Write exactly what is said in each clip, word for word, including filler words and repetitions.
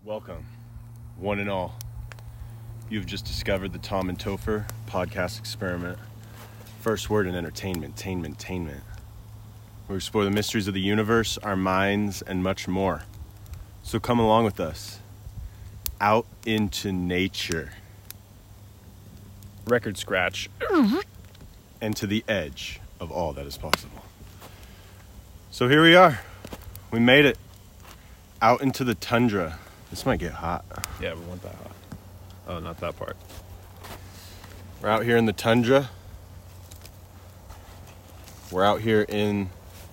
Welcome, one and all. You've just discovered the Tom and Topher podcast experiment. First word in entertainment, tainment, tainment. We explore the mysteries of the universe, our minds, and much more. So come along with us. Out into nature. Record scratch. And to the edge of all that is possible. So here we are. We made it. Out into the tundra. This might get hot. Yeah, we want that hot. Oh, not that part. We're out here in the tundra. We're out here in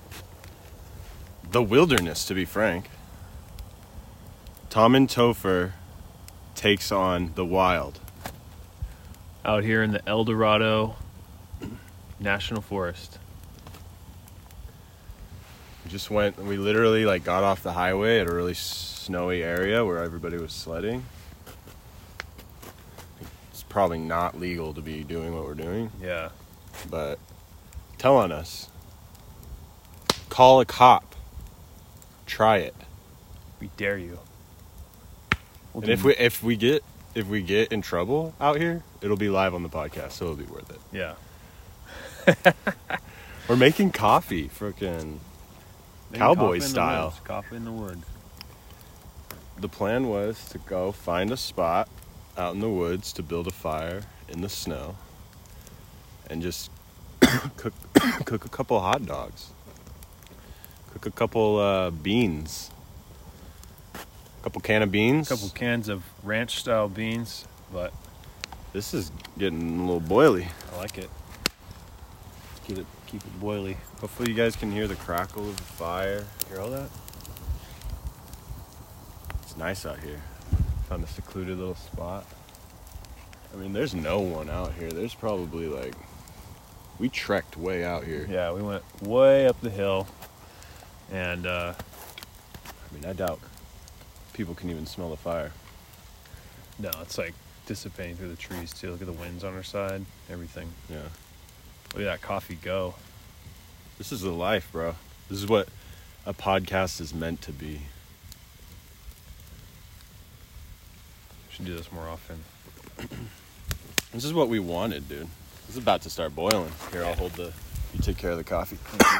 the wilderness, to be frank. Tom and Topher takes on the wild. Out here in the El Dorado National Forest. We just went, we literally like got off the highway at a really snowy area where everybody was sledding. It's probably not legal to be doing what we're doing. Yeah. But tell on us. Call a cop. Try it. We dare you. We'll And if we if we get if we get in trouble out here, it'll be live on the podcast, so it'll be worth it. Yeah. We're making coffee, freaking cowboy style. Coffee in the woods. The plan was to go find a spot out in the woods to build a fire in the snow and just cook cook a couple hot dogs. Cook a couple uh, beans. A couple can of beans. A couple cans of ranch style beans, but This is getting a little boily. I like it. Keep it keep it boily. Hopefully you guys can hear the crackle of the fire. Hear all that? It's nice out here. Found a secluded little spot. I mean, there's no one out here. There's probably like... We trekked way out here. Yeah, we went way up the hill. And uh I mean, I doubt people can even smell the fire. no, it's like dissipating through the trees too. Look at the winds on our side. Everything. Yeah. Look at that coffee go. This is the life, bro. This is what a podcast is meant to be. Should do this more often. This is what we wanted, dude. This is about to start boiling. Here, I'll hold the... You take care of the coffee.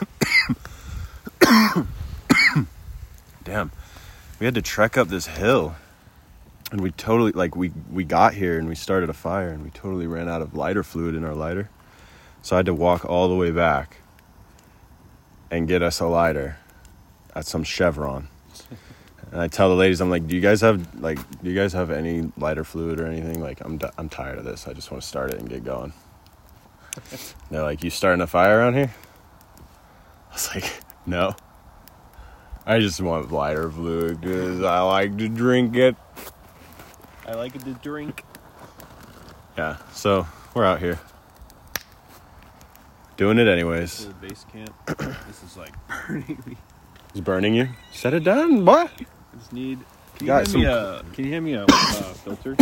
Damn. We had to trek up this hill. And we totally... Like, we, we got here and we started a fire. And we totally ran out of lighter fluid in our lighter. So I had to walk all the way back. And get us a lighter. At some Chevron. And I tell the ladies, I'm like, do you guys have, like, do you guys have any lighter fluid or anything? Like, I'm I'm tired of this. I just want to start it and get going. They're like, you starting a fire around here? I was like, no. I just want lighter fluid because I like to drink it. I like it to drink. Yeah, so we're out here. Doing it anyways. Little base camp. This is like burning me. It's burning you? Set it down, boy. I just need. Can you Got hand me some- a? Can you hand me a uh, filter?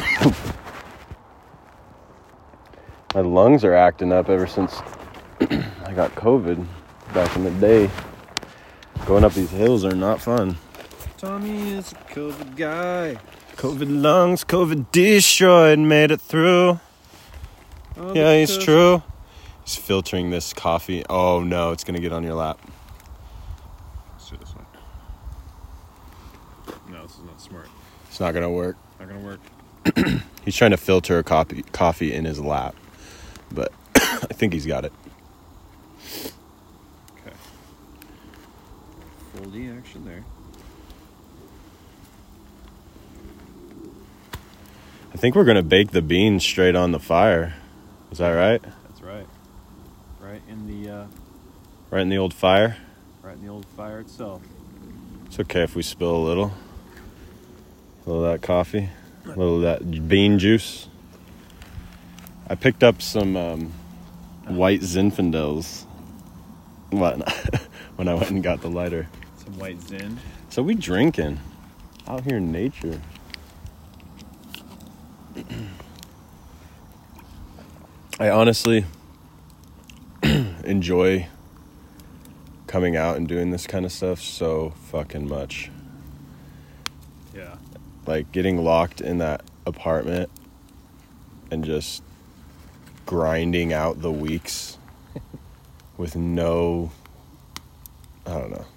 My lungs are acting up ever since I got COVID back in the day. Going up these hills are not fun. Tommy is a COVID guy. COVID lungs, COVID destroyed, made it through. Oh, Yeah, he's because- true. He's filtering this coffee. Oh no, it's gonna get on your lap. Let's do this one. No, this is not smart. It's not gonna work. Not gonna work. He's trying to filter a coffee coffee in his lap, but I think he's got it. Okay. Full D action there. I think we're gonna bake the beans straight on the fire. Is that right? That's right. Right in the uh, Right in the old fire. right in the old fire itself. It's okay if we spill a little. A little of that coffee. A little of that bean juice. I picked up some um, white Zinfandels when when I went and got the lighter. Some white Zin. So we drinking out here in nature. I honestly enjoy coming out and doing this kind of stuff so fucking much. Yeah. Like, getting locked in that apartment and just grinding out the weeks with no, I don't know.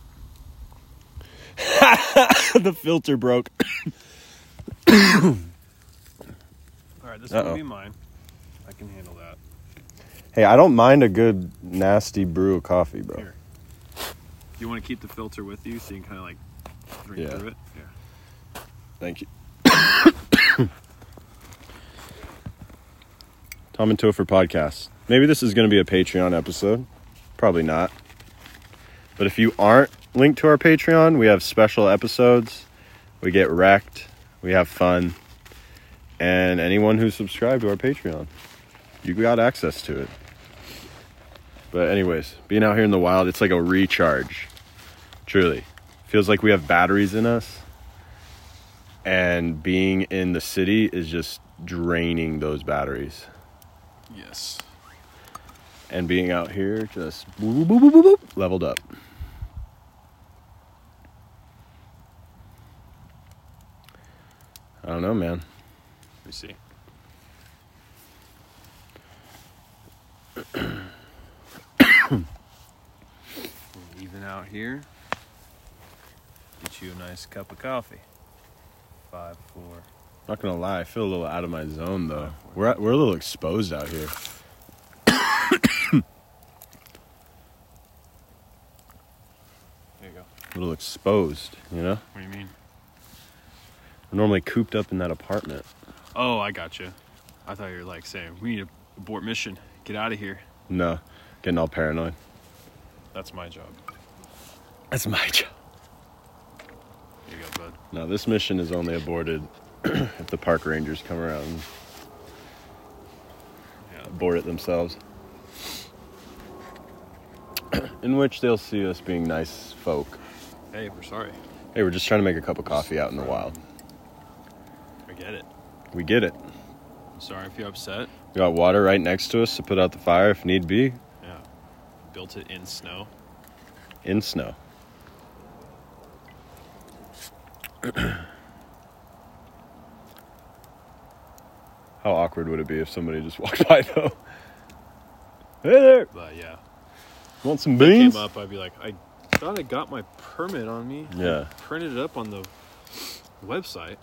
The filter broke. All right, this Uh-oh. will be mine. I can handle that. Hey, I don't mind a good nasty brew of coffee, bro. Here. You want to keep the filter with you so you can kind of like drink Yeah. through it? Yeah. Thank you. Tom and Topher podcast. Maybe this is going to be a Patreon episode. Probably not. But if you aren't linked to our Patreon, we have special episodes. We get wrecked. We have fun. And anyone who's subscribed to our Patreon, you got access to it. But anyways, being out here in the wild, it's like a recharge. Truly. Feels like we have batteries in us. And being in the city is just draining those batteries. Yes. And being out here just boop, boop, boop, boop, boop, leveled up. I don't know, man. Let me see. Even out here, get you a nice cup of coffee. Five, four. Not gonna lie, I feel a little out of my zone though. We're at, we're a little exposed out here. There you go. A little exposed, you know? What do you mean? We're normally cooped up in that apartment. Oh, I got you. I thought you were like saying we need to abort mission. Get out of here. No, getting all paranoid. That's my job. That's my job. Here you go, bud. No, this mission is only aborted if the park rangers come around and Yeah. abort it themselves. In which they'll see us being nice folk. Hey, we're sorry. Hey, we're just trying to make a cup of coffee out in the wild. I get it. We get it. I'm sorry if you're upset. We got water right next to us to put out the fire if need be. Yeah. Built it in snow. In snow. How awkward would it be if somebody just walked by though? Hey there! But yeah. Want some If it beans? came up, I'd be like, I thought I got my permit on me. Yeah. I printed it up on the website.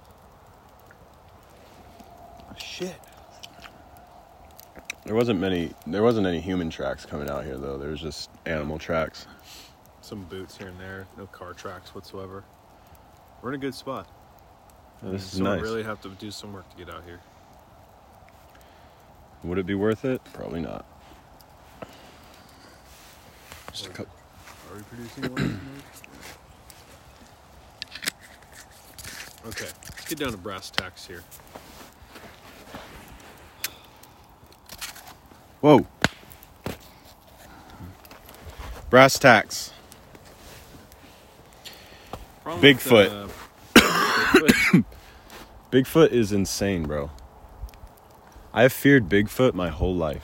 Shit. There wasn't many there wasn't any human tracks coming out here though. There was just animal tracks. Some boots here and there. No car tracks whatsoever. We're in a good spot. Oh, this is so nice. we really have to do some work to get out here. Would it be worth it? Probably not. Just a cup. Are we producing one? Okay, let's get down to brass tacks here. Whoa. Brass tacks. Problem Bigfoot. with, uh, Bigfoot. Bigfoot is insane, bro. I have feared Bigfoot my whole life.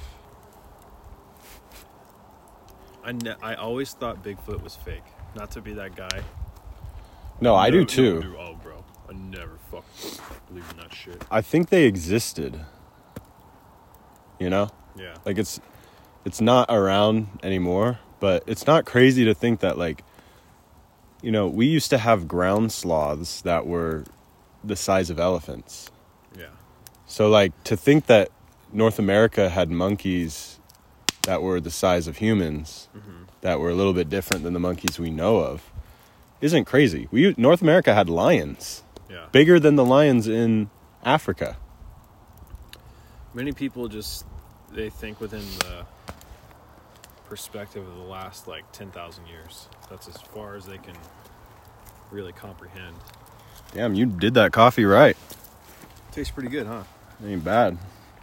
I, ne- I always thought Bigfoot was fake. Not to be that guy. No, I No- do too. no, dude, oh, bro. I never fucking believe in that shit. I think they existed. You know? Yeah. Like it's it's not around anymore, but it's not crazy to think that like you know, we used to have ground sloths that were the size of elephants. Yeah. So like to think that North America had monkeys that were the size of humans, Mm-hmm. that were a little bit different than the monkeys we know of, isn't crazy. We North America had lions, Yeah. bigger than the lions in Africa. Many people just, they think within the perspective of the last like ten thousand years. That's as far as they can really comprehend. Damn, you did that coffee right. Tastes pretty good, huh? Ain't bad.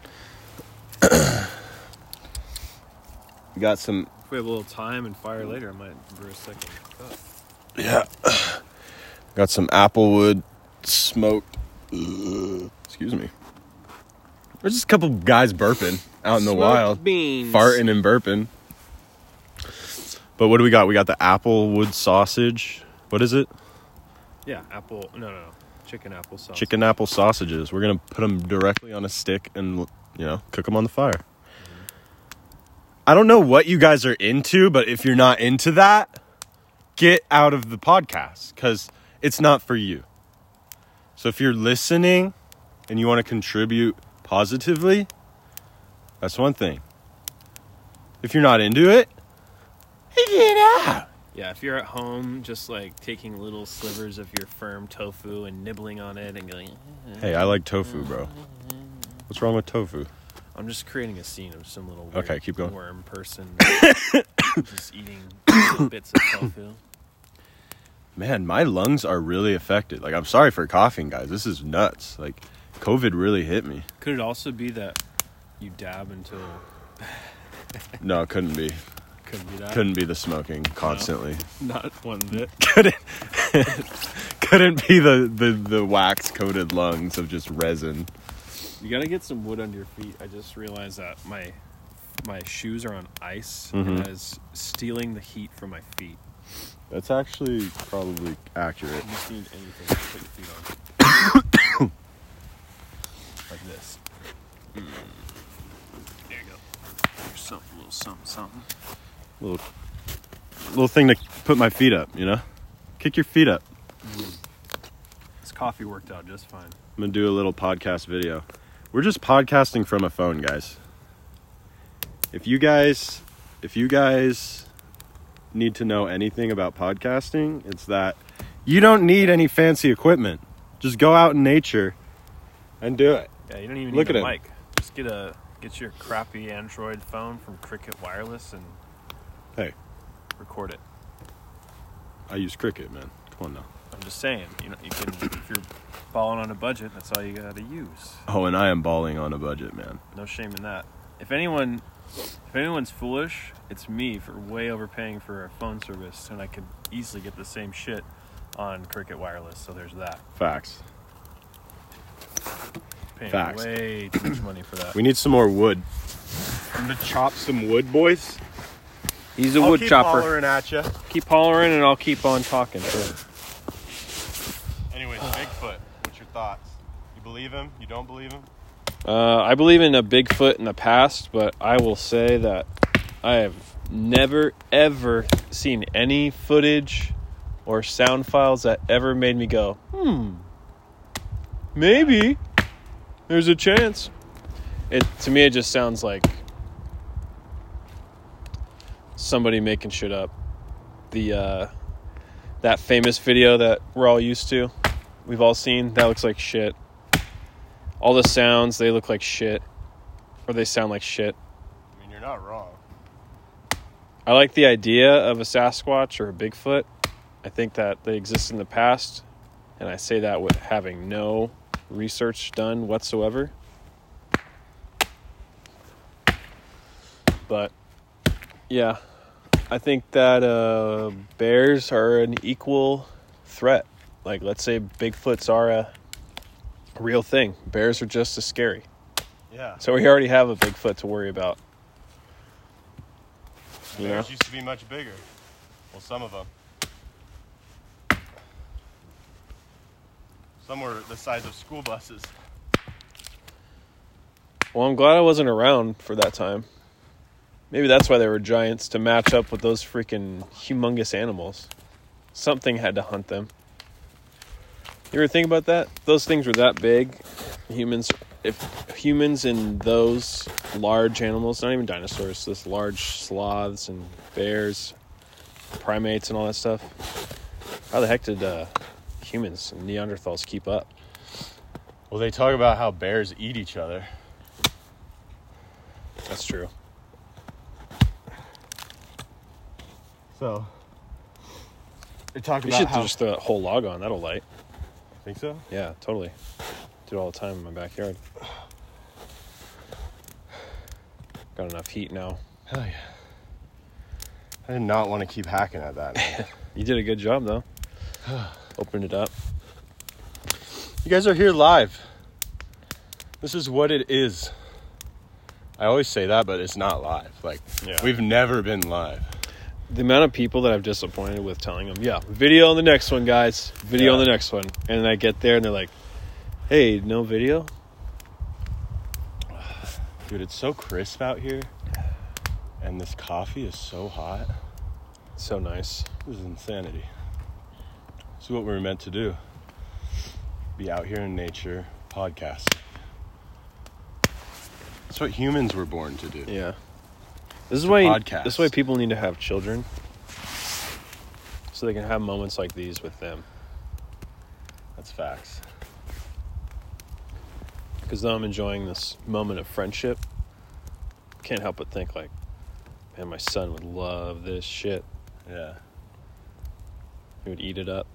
We got some. If we have a little time and fire later, I might brew a second cup. Yeah. Got some applewood smoked. Ugh, excuse me. There's just a couple guys burping out in the Smoked wild. beans. Farting and burping. But what do we got? We got the applewood sausage. What is it? Yeah, apple. No, no, no. Chicken apple sausage. Chicken apple sausages. We're going to put them directly on a stick and, you know, cook them on the fire. Mm-hmm. I don't know what you guys are into, but if you're not into that, get out of the podcast because it's not for you. So if you're listening and you want to contribute positively, that's one thing. If you're not into it, get out. Yeah, if you're at home just like taking little slivers of your firm tofu and nibbling on it and going, hey, I like tofu, bro. What's wrong with tofu? I'm just creating a scene of some little weird okay, keep going. worm person just eating little bits of tofu. Man, my lungs are really affected. Like, I'm sorry for coughing, guys. This is nuts. Like, COVID really hit me. Could it also be that you dab until... No, it couldn't be. Couldn't be that? Couldn't be the smoking constantly. No, not one bit. couldn't couldn't be the, the, the wax-coated lungs of just resin. You gotta get some wood under your feet. I just realized that my my shoes are on ice Mm-hmm. and that is stealing the heat from my feet. That's actually probably accurate. You just need anything to put your feet on. Like this. Mm. There you go. There's something, a little something, something. Little little thing to put my feet up, you know? Kick your feet up. Mm. This coffee worked out just fine. I'm going to do a little podcast video. We're just podcasting from a phone, guys. If you guys if you guys need to know anything about podcasting, it's that you don't need any fancy equipment. Just go out in nature and do it. Yeah, you don't even Look need at a him. mic. Just get a get your crappy Android phone from Cricket Wireless and Hey, record it. I use Cricket, man. Come on now. I'm just saying, you know, you can if you're balling on a budget, that's all you gotta use. Oh, and I am balling on a budget, man. No shame in that. If anyone, if anyone's foolish, it's me for way overpaying for a phone service, and I could easily get the same shit on Cricket Wireless. So there's that. Facts. Paying Facts. way too much money for that. We need some more wood. I'm going to chop some wood, boys. He's a I'll wood keep chopper. hollering at you. Keep hollering, and I'll keep on talking. Too. Anyways, Bigfoot. What's your thoughts? You believe him? You don't believe him? Uh, I believe in a Bigfoot in the past, but I will say that I have never, ever seen any footage or sound files that ever made me go, hmm, maybe there's a chance. It to me, it just sounds like somebody making shit up. The uh, that famous video that we're all used to, we've all seen, that looks like shit. All the sounds, they look like shit. Or they sound like shit. I mean, you're not wrong. I like the idea of a Sasquatch or a Bigfoot. I think that they exist in the past. And I say that with having no research done whatsoever. But, yeah. I think that uh, bears are an equal threat. Like, let's say Bigfoots are a real thing. Bears are just as scary. Yeah. So we already have a Bigfoot to worry about. You Bears know? used to be much bigger. Well, some of them. Some were the size of school buses. Well, I'm glad I wasn't around for that time. Maybe that's why they were giants, to match up with those freaking humongous animals. Something had to hunt them. You ever think about that? Those things were that big. Humans, if humans and those large animals, not even dinosaurs, those large sloths and bears, primates and all that stuff. How the heck did uh, humans and Neanderthals keep up? Well, they talk about how bears eat each other. That's true. So, they talk We about should how... just throw that whole log on. That'll light. Think so? Yeah, totally. Do it all the time in my backyard. Got enough heat now. Hell yeah. I did not want to keep hacking at that, man. You did a good job, though. Opened it up. You guys are here live. This is what it is. I always say that, but it's not live. Like, Yeah. we've never been live. The amount of people that I've disappointed with telling them, yeah, video on the next one, guys. Video Yeah. on the next one. And then I get there and they're like, hey, no video? Dude, it's so crisp out here. And this coffee is so hot. So nice. This is insanity. This is what we were meant to do. Be out here in nature, podcast. That's what humans were born to do. Yeah. This is why podcast. this is why people need to have children. So they can have moments like these with them. That's facts. Because though I'm enjoying this moment of friendship, can't help but think like, man, my son would love this shit. Yeah. He would eat it up.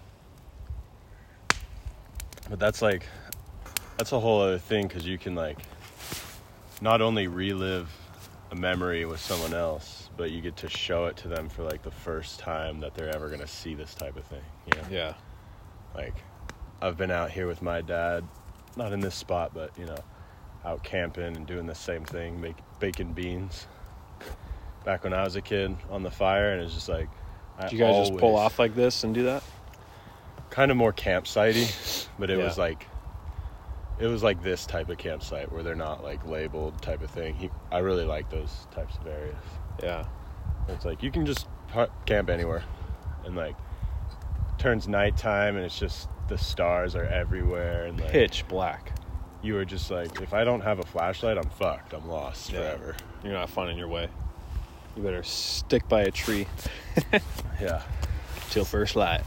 But that's like, that's a whole other thing, because you can like, not only relive a memory with someone else, but you get to show it to them for like the first time that they're ever going to see this type of thing. You know? Yeah. Like, I've been out here with my dad, not in this spot, but, you know, out camping and doing the same thing, make, baking beans. Back when I was a kid on the fire, and it's just like, I Did you guys always, just pull off like this and do that? kind of more campsite-y, but it Yeah. was like, it was like this type of campsite where they're not like labeled type of thing. He, I really like those types of areas. Yeah. It's like you can just hu- camp anywhere, and like turns nighttime, and it's just the stars are everywhere, and like Pitch black. you are just like, if I don't have a flashlight, I'm fucked. I'm lost Yeah. forever. You're not finding your way. You better stick by a tree Yeah. till first light.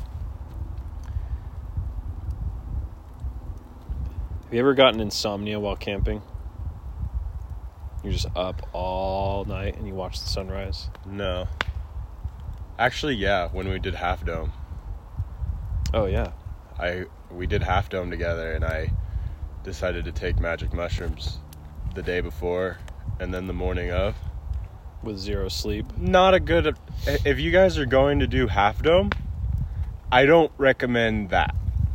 Have you ever gotten insomnia while camping? You're just up all night and you watch the sunrise. No. Actually, yeah. When we did Half Dome, Oh yeah. I we did Half Dome together, and I decided to take magic mushrooms the day before, and then the morning of. With zero sleep. Not a good. If you guys are going to do Half Dome, I don't recommend that.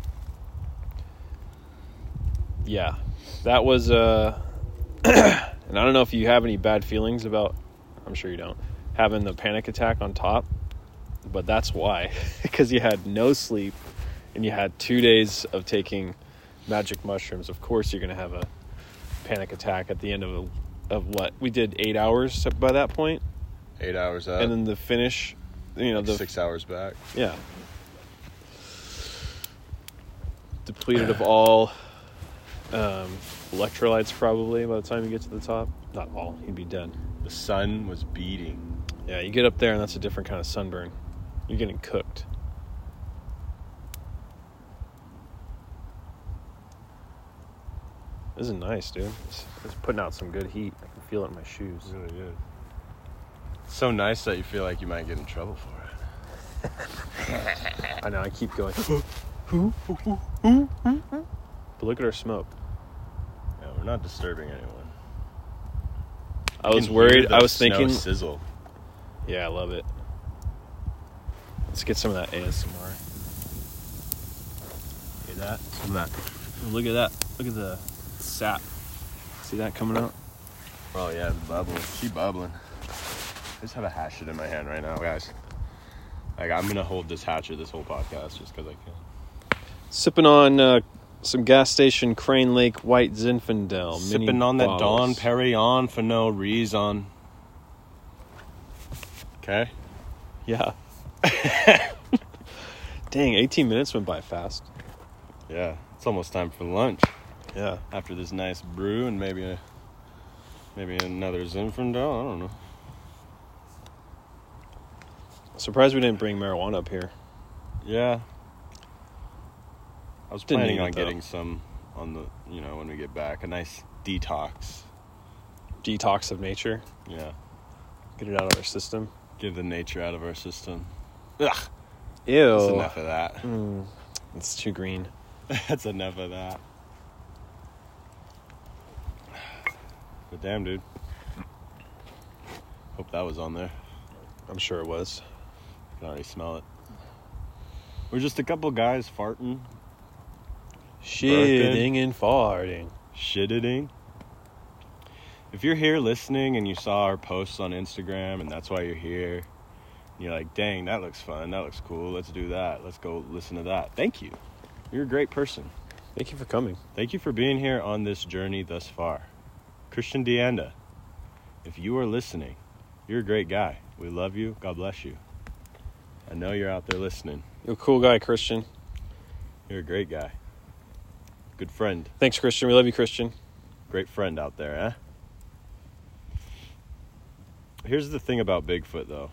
Yeah. That was uh and I don't know if you have any bad feelings about, I'm sure you don't, having the panic attack on top, but that's why. Because you had no sleep and you had two days of taking magic mushrooms. Of course you're going to have a panic attack at the end of a, of what? We did eight hours by that point. Eight hours up. And then the finish, you know, the six hours back. Yeah. Depleted of all um, electrolytes probably by the time you get to the top. Not all. You'd be dead. The sun was beating. Yeah, you get up there and that's a different kind of sunburn. You're getting cooked. This is nice, dude. It's, it's putting out some good heat. I can feel it in my shoes. It's really good. It's so nice that you feel like you might get in trouble for it. I know, I keep going. But look at our smoke. Yeah, we're not disturbing anyone. I You was can hear worried. the I was snow thinking. sizzle. Yeah, I love it. Let's get some of that A S M R. Hear that? Some of that. Look at that. Look at the sap. See that coming out? Oh yeah, it's bubbling. She bubbling. I just have a hatchet in my hand right now, guys. Like, I'm gonna hold this hatchet this whole podcast just because I can. Sipping on uh, some gas station Crane Lake White Zinfandel. mini Sipping on that Don bottles. Perignon for no reason. Okay. Yeah. Dang, eighteen minutes went by fast. Yeah, it's almost time for lunch. Yeah. After this nice brew and maybe a, maybe another Zinfandel. I don't know. Surprised we didn't bring marijuana up here. Yeah. I was Didn't planning need on it, though. getting some on the, you know, when we get back. A nice detox. Detox of nature. Yeah. Get it out of our system. Get the nature out of our system. Ugh. Ew. That's enough of that. Mm, it's too green. That's enough of that. But damn, dude. Hope that was on there. I'm sure it was. I can already smell it. We're just a couple guys farting, Shitting and farting. shitting. If you're here listening and you saw our posts on Instagram and that's why you're here, And you're like, dang, that looks fun. That looks cool. Let's do that. Let's go listen to that. Thank you. You're a great person. Thank you for coming. Thank you for being here on this journey thus far. Christian Deanda, if you are listening, you're a great guy. We love you. God bless you. I know you're out there listening. You're a cool guy, Christian. You're a great guy. Good friend. Thanks, Christian. We love you, Christian. Great friend out there, eh? Here's the thing about Bigfoot, though,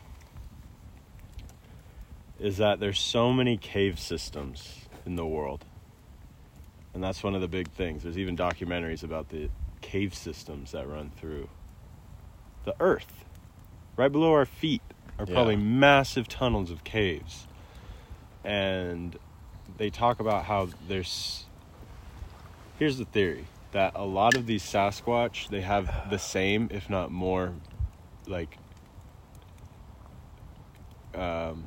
is that there's so many cave systems in the world. And that's one of the big things. There's even documentaries about the cave systems that run through the earth. Right below our feet are Yeah. probably massive tunnels of caves. And they talk about how there's... Here's the theory, that a lot of these Sasquatch, they have the same, if not more, like... Um...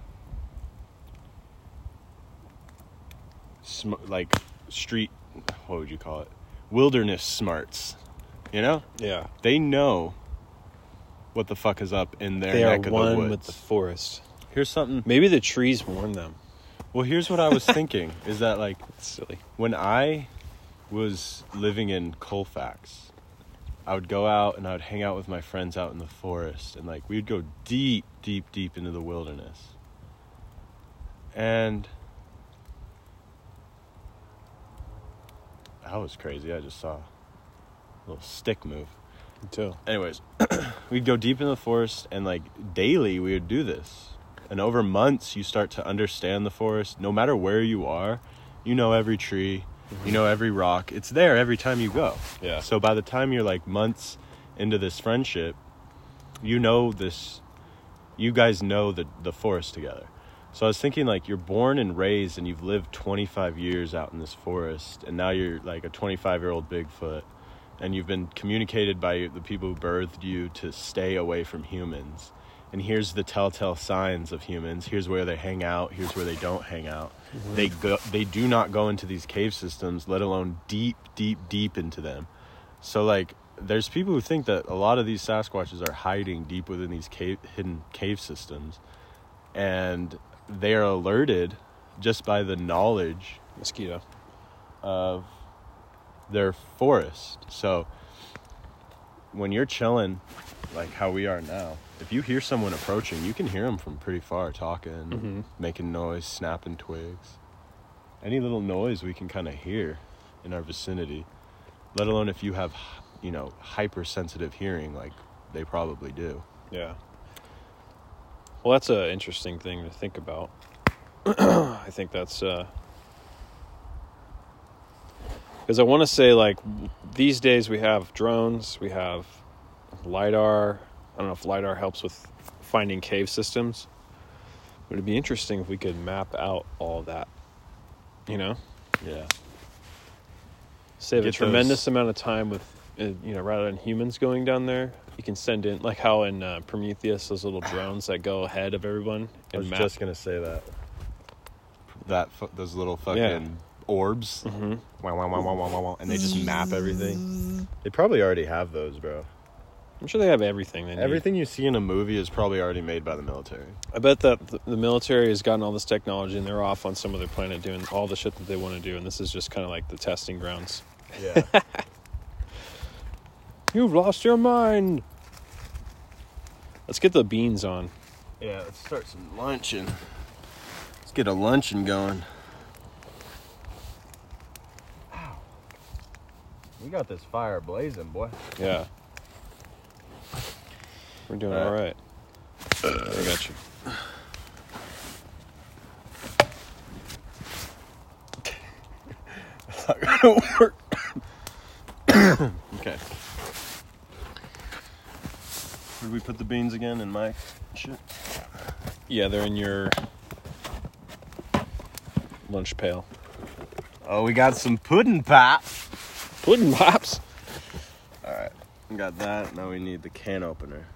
Sm- like street, what would you call it? Wilderness smarts, you know? Yeah. They know what the fuck is up in their They are neck of the one woods. with the forest. Here's something. Maybe the trees warn them. Well, here's what I was thinking, is that like It's silly. when I was living in Colfax, I would go out and I would hang out with my friends out in the forest, and like we'd go deep, deep, deep into the wilderness. And that was crazy. I just saw a little stick move. Me too. Anyways, we'd go deep in the forest, and like daily we would do this. And over months, you start to understand the forest. No matter where you are, you know every tree, mm-hmm. you know every rock. It's there every time you go. Yeah. So by the time you're like months into this friendship, you know this, you guys know the, the forest together. So I was thinking, like, you're born and raised and you've lived twenty-five years out in this forest, and now you're like a twenty-five-year-old Bigfoot, and you've been communicated by the people who birthed you to stay away from humans. And here's the telltale signs of humans. Here's where they hang out. Here's where they don't hang out. Mm-hmm. They go, they do not go into these cave systems, let alone deep, deep, deep into them. So, like, there's people who think that a lot of these Sasquatches are hiding deep within these cave, hidden cave systems. And they are alerted just by the knowledge Mosquito. of their forest. So when you're chilling, like how we are now, if you hear someone approaching, you can hear them from pretty far, talking, mm-hmm. making noise, snapping twigs. Any little noise we can kind of hear in our vicinity, let alone if you have, you know, hypersensitive hearing like they probably do. Yeah. Well, that's an interesting thing to think about. I think that's... uh Because I want to say, like, these days we have drones, we have LiDAR. I don't know if LiDAR helps with finding cave systems. But it'd be interesting if we could map out all of that. You know? Yeah. Save Get a tremendous those... amount of time with, uh, you know, rather than humans going down there. You can send in, like how in uh, Prometheus, those little drones that go ahead of everyone. And I was map. just going to say that. That, those little fucking... Yeah. orbs, mm-hmm. wow, wow, wow, wow, wow, wow, and they just map everything. They probably already have those, bro. I'm sure they have everything they need. Everything you see in a movie is probably already made by the military. I bet that the military has gotten all this technology and they're off on some other planet doing all the shit that they want to do, and this is just kind of like the testing grounds. Yeah. You've lost your mind. Let's get the beans on. Yeah, let's start some luncheon. Let's get a luncheon going. Ow. We got this fire blazing, boy. Yeah. We're doing all right. All right. I got you. It's not gonna work. Okay. Where did we put the beans again? In my shit? Yeah, they're in your lunch pail. Oh, we got some pudding pop. Pudding pops. All right. We got that. Now we need the can opener.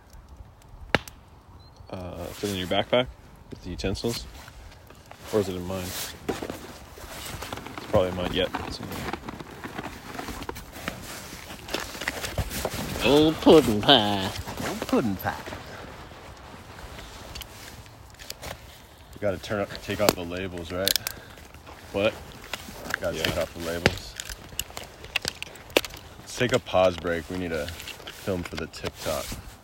Uh, is it in your backpack with the utensils? Or is it in mine? It's probably mine yet. It's in there. Old pudding pie. Old pudding pie. We gotta turn up, take off the labels, right? What? Gotta Yeah. take off the labels. Let's take a pause break. We need to film for the TikTok.